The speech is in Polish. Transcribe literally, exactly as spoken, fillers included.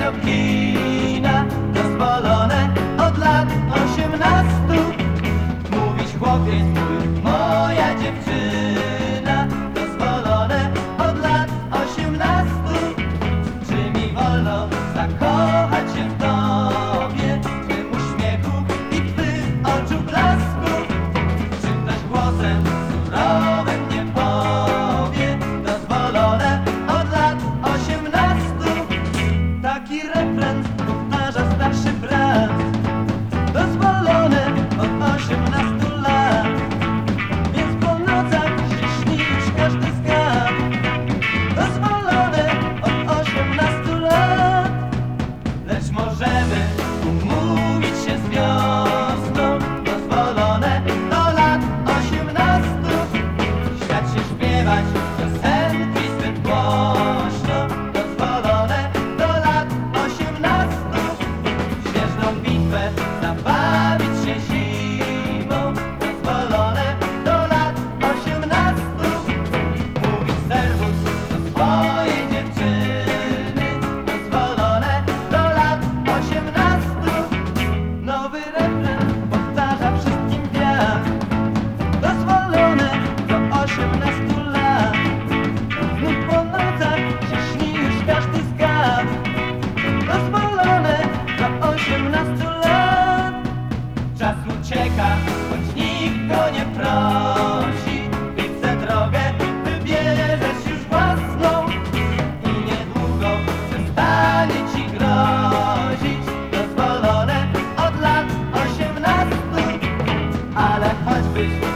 do kina, dozwolone od lat osiemnastu. Mówić chłopiec mój, moja dziewczyna, dozwolone od lat osiemnastu. Czy mi wolno zakochać się w tobie, w twym uśmiechu i twych oczu blasku? Czy ktoś głosem surowym nie powie, dozwolone od lat osiemnastu? Taki refren powtarza starszy brat, dozwolone od osiemnastu lat. Więc po nocach się śni już każdy zgad, dozwolone od osiemnastu lat. Lecz możemy umówić się z wiosną, dozwolone do lat osiemnastu. Świat się śpiewać piosenki zbyt głośno, dozwolone do lat osiemnastu. Śnieżną bitwę zabawić się zimą, dozwolone do lat osiemnastu. Mówić serwus do swojej dziewczyny, dozwolone do lat osiemnastu. Nowy refren powtarza wszystkim wiatr, dozwolone do osiemnastu lat. Znów po nocach się śni już każdy zgad, dozwolone do osiemnastu lat. Czas ucieka, choć nikt go nie prosi, i chce drogę wybierzesz już własną i niedługo przestanie ci grozić, dozwolone od lat osiemnastu. Ale choćbyś